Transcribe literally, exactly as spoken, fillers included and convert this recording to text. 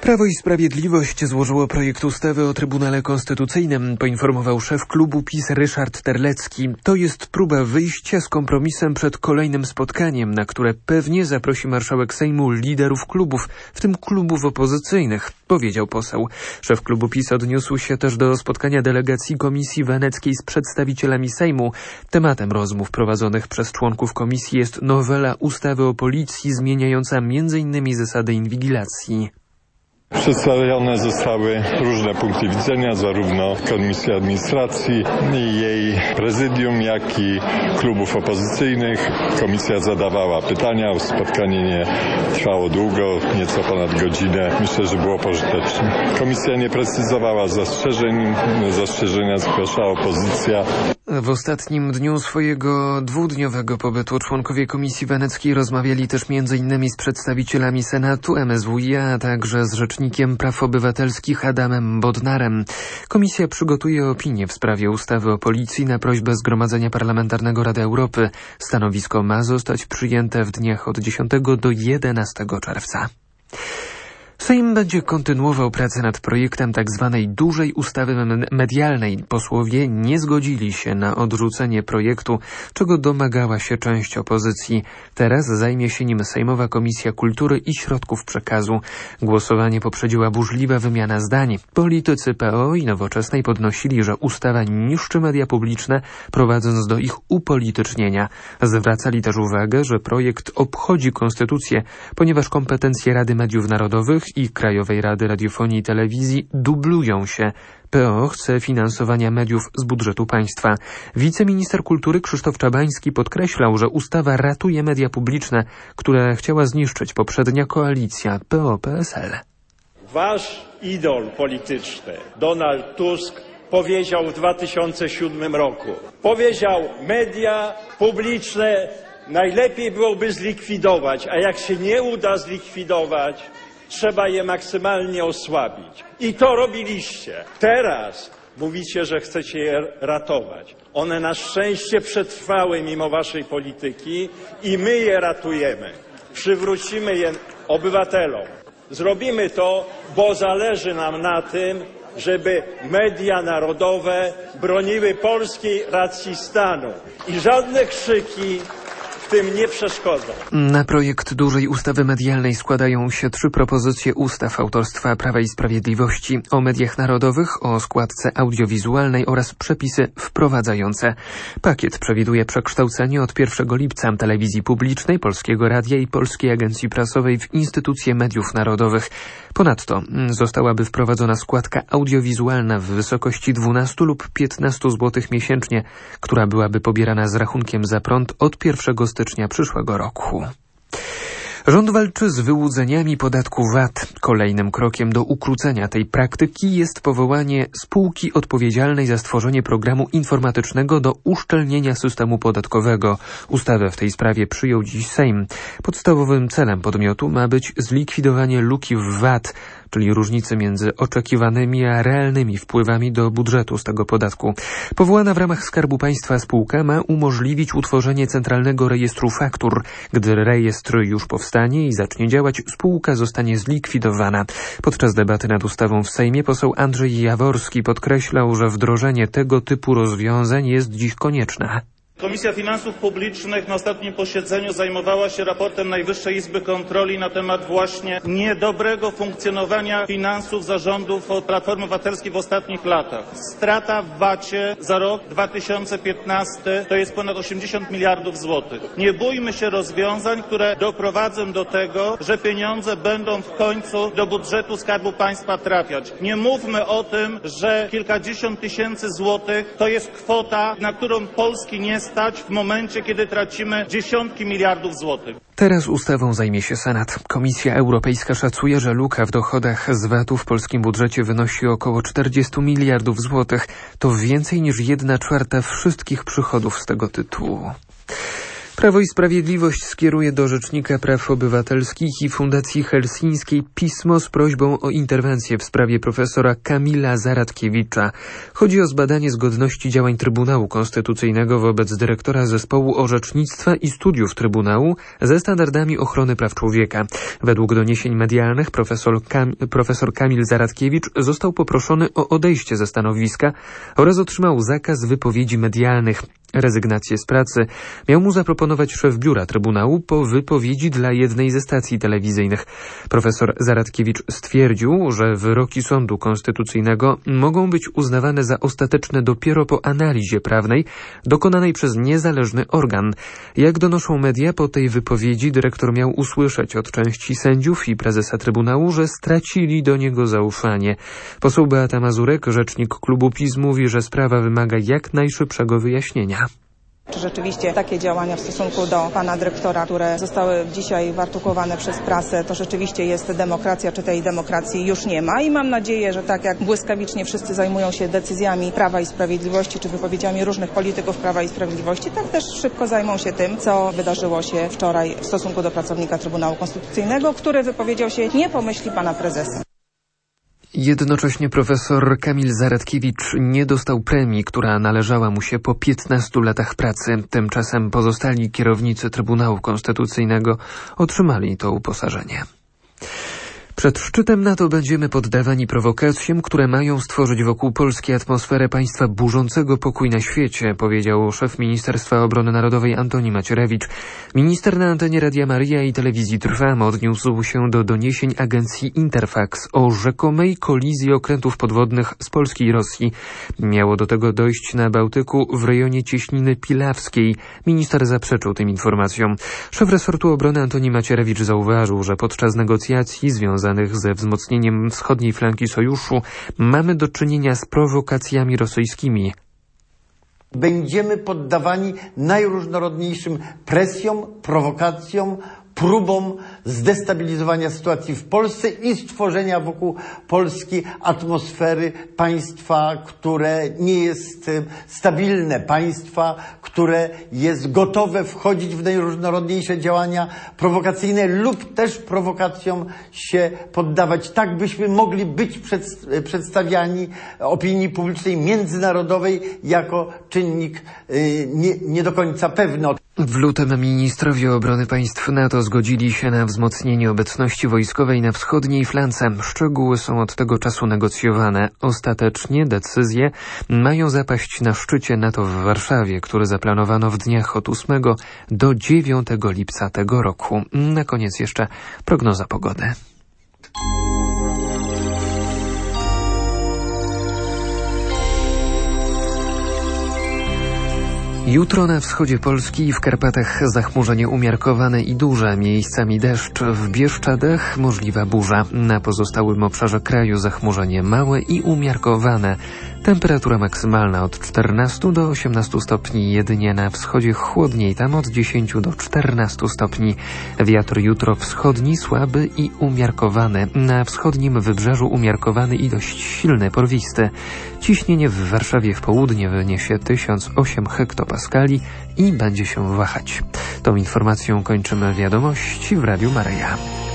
Prawo i Sprawiedliwość złożyło projekt ustawy o Trybunale Konstytucyjnym, poinformował szef klubu PiS Ryszard Terlecki. To jest próba wyjścia z kompromisem przed kolejnym spotkaniem, na które pewnie zaprosi marszałek Sejmu liderów klubów, w tym klubów opozycyjnych, powiedział poseł. Szef klubu PiS odniósł się też do spotkania delegacji Komisji Weneckiej z przedstawicielami Sejmu. Tematem rozmów prowadzonych przez członków komisji jest nowela ustawy o policji zmieniająca między innymi zasady inwigilacji. Przedstawione zostały różne punkty widzenia, zarówno Komisji Administracji i jej prezydium, jak i klubów opozycyjnych. Komisja zadawała pytania, spotkanie nie trwało długo, nieco ponad godzinę. Myślę, że było pożyteczne. Komisja nie precyzowała zastrzeżeń, zastrzeżenia zgłaszała opozycja. W ostatnim dniu swojego dwudniowego pobytu członkowie Komisji Weneckiej rozmawiali też między innymi z przedstawicielami Senatu, M S W iA, a także z Rzecznikiem Praw Obywatelskich Adamem Bodnarem. Komisja przygotuje opinię w sprawie ustawy o policji na prośbę Zgromadzenia Parlamentarnego Rady Europy. Stanowisko ma zostać przyjęte w dniach od dziesiątego do jedenastego czerwca. Sejm będzie kontynuował pracę nad projektem tzw. dużej ustawy medialnej. Posłowie nie zgodzili się na odrzucenie projektu, czego domagała się część opozycji. Teraz zajmie się nim Sejmowa Komisja Kultury i Środków Przekazu. Głosowanie poprzedziła burzliwa wymiana zdań. Politycy P O i Nowoczesnej podnosili, że ustawa niszczy media publiczne, prowadząc do ich upolitycznienia. Zwracali też uwagę, że projekt obchodzi konstytucję, ponieważ kompetencje Rady Mediów Narodowych i Krajowej Rady Radiofonii i Telewizji dublują się. P O chce finansowania mediów z budżetu państwa. Wiceminister kultury Krzysztof Czabański podkreślał, że ustawa ratuje media publiczne, które chciała zniszczyć poprzednia koalicja P O P S L. Wasz idol polityczny, Donald Tusk, powiedział w dwa tysiące siódmym roku. Powiedział, media publiczne najlepiej byłoby zlikwidować, a jak się nie uda zlikwidować, trzeba je maksymalnie osłabić. I to robiliście. Teraz mówicie, że chcecie je ratować. One na szczęście przetrwały mimo waszej polityki i my je ratujemy. Przywrócimy je obywatelom. Zrobimy to, bo zależy nam na tym, żeby media narodowe broniły polskiej racji stanu. I żadne krzyki w tym nie przeszkodzą. Na projekt dużej ustawy medialnej składają się trzy propozycje ustaw autorstwa Prawa i Sprawiedliwości o mediach narodowych, o składce audiowizualnej oraz przepisy wprowadzające. Pakiet przewiduje przekształcenie od pierwszego lipca telewizji publicznej, Polskiego Radia i Polskiej Agencji Prasowej w instytucje mediów narodowych. Ponadto zostałaby wprowadzona składka audiowizualna w wysokości dwunastu lub piętnastu złotych miesięcznie, która byłaby pobierana z rachunkiem za prąd od pierwszego stycznia przyszłego roku. Rząd walczy z wyłudzeniami podatku V A T. Kolejnym krokiem do ukrócenia tej praktyki jest powołanie spółki odpowiedzialnej za stworzenie programu informatycznego do uszczelnienia systemu podatkowego. Ustawę w tej sprawie przyjął dziś Sejm. Podstawowym celem podmiotu ma być zlikwidowanie luki w V A T, czyli różnicy między oczekiwanymi a realnymi wpływami do budżetu z tego podatku. Powołana w ramach Skarbu Państwa spółka ma umożliwić utworzenie Centralnego Rejestru Faktur. Gdy rejestr już powstanie i zacznie działać, spółka zostanie zlikwidowana. Podczas debaty nad ustawą w Sejmie poseł Andrzej Jaworski podkreślał, że wdrożenie tego typu rozwiązań jest dziś konieczne. Komisja Finansów Publicznych na ostatnim posiedzeniu zajmowała się raportem Najwyższej Izby Kontroli na temat właśnie niedobrego funkcjonowania finansów zarządów Platformy Obywatelskiej w ostatnich latach. Strata w V A T-ie za rok dwa tysiące piętnasty to jest ponad osiemdziesiąt miliardów złotych. Nie bójmy się rozwiązań, które doprowadzą do tego, że pieniądze będą w końcu do budżetu Skarbu Państwa trafiać. Nie mówmy o tym, że kilkadziesiąt tysięcy złotych to jest kwota, na którą Polski nie stać w momencie, kiedy tracimy dziesiątki miliardów złotych. Teraz ustawą zajmie się Senat. Komisja Europejska szacuje, że luka w dochodach z V A T-u w polskim budżecie wynosi około czterdzieści miliardów złotych. To więcej niż jedna czwarta wszystkich przychodów z tego tytułu. Prawo i Sprawiedliwość skieruje do Rzecznika Praw Obywatelskich i Fundacji Helsińskiej pismo z prośbą o interwencję w sprawie profesora Kamila Zaradkiewicza. Chodzi o zbadanie zgodności działań Trybunału Konstytucyjnego wobec dyrektora Zespołu Orzecznictwa i Studiów Trybunału ze standardami ochrony praw człowieka. Według doniesień medialnych profesor, Kam- profesor Kamil Zaradkiewicz został poproszony o odejście ze stanowiska oraz otrzymał zakaz wypowiedzi medialnych. Rezygnację z pracy miał mu zaproponować szef biura Trybunału po wypowiedzi dla jednej ze stacji telewizyjnych. Profesor Zaradkiewicz stwierdził, że wyroki Sądu Konstytucyjnego mogą być uznawane za ostateczne dopiero po analizie prawnej dokonanej przez niezależny organ. Jak donoszą media, po tej wypowiedzi dyrektor miał usłyszeć od części sędziów i prezesa Trybunału, że stracili do niego zaufanie. Poseł Beata Mazurek, rzecznik klubu PiS, mówi, że sprawa wymaga jak najszybszego wyjaśnienia. Czy rzeczywiście takie działania w stosunku do pana dyrektora, które zostały dzisiaj wyartykułowane przez prasę, to rzeczywiście jest demokracja, czy tej demokracji już nie ma? I mam nadzieję, że tak jak błyskawicznie wszyscy zajmują się decyzjami Prawa i Sprawiedliwości, czy wypowiedziami różnych polityków Prawa i Sprawiedliwości, tak też szybko zajmą się tym, co wydarzyło się wczoraj w stosunku do pracownika Trybunału Konstytucyjnego, który wypowiedział się nie po myśli pana prezesa. Jednocześnie profesor Kamil Zaradkiewicz nie dostał premii, która należała mu się po piętnastu latach pracy. Tymczasem pozostali kierownicy Trybunału Konstytucyjnego otrzymali to uposażenie. Przed szczytem NATO będziemy poddawani prowokacjom, które mają stworzyć wokół Polski atmosferę państwa burzącego pokój na świecie, powiedział szef Ministerstwa Obrony Narodowej Antoni Macierewicz. Minister na antenie Radia Maryja i Telewizji Trwam odniósł się do doniesień agencji Interfax o rzekomej kolizji okrętów podwodnych z Polski i Rosji. Miało do tego dojść na Bałtyku w rejonie Cieśniny Pilawskiej. Minister zaprzeczył tym informacjom. Szef resortu obrony Antoni Macierewicz zauważył, że podczas negocjacji związanych ze wzmocnieniem wschodniej flanki sojuszu mamy do czynienia z prowokacjami rosyjskimi. Będziemy poddawani najróżnorodniejszym presjom, prowokacjom, próbom zdestabilizowania sytuacji w Polsce i stworzenia wokół Polski atmosfery państwa, które nie jest stabilne, państwa, które jest gotowe wchodzić w najróżnorodniejsze działania prowokacyjne lub też prowokacjom się poddawać. Tak byśmy mogli być przed, przedstawiani opinii publicznej międzynarodowej jako czynnik y, nie, nie do końca pewny. W lutym ministrowie obrony państw NATO zgodzili się na wzmocnienie obecności wojskowej na wschodniej flance. Szczegóły są od tego czasu negocjowane. Ostatecznie decyzje mają zapaść na szczycie NATO w Warszawie, który zaplanowano w dniach od ósmego do dziewiątego lipca tego roku. Na koniec jeszcze prognoza pogody. Jutro na wschodzie Polski i w Karpatach zachmurzenie umiarkowane i duże, miejscami deszcz, w Bieszczadach możliwa burza. Na pozostałym obszarze kraju zachmurzenie małe i umiarkowane. Temperatura maksymalna od czternastu do osiemnastu stopni, jedynie na wschodzie chłodniej, tam od dziesięciu do czternastu stopni. Wiatr jutro wschodni, słaby i umiarkowany. Na wschodnim wybrzeżu umiarkowany i dość silny, porwisty. Ciśnienie w Warszawie w południe wyniesie tysiąc osiem hektopaskali i będzie się wahać. Tą informacją kończymy wiadomości w Radiu Maryja.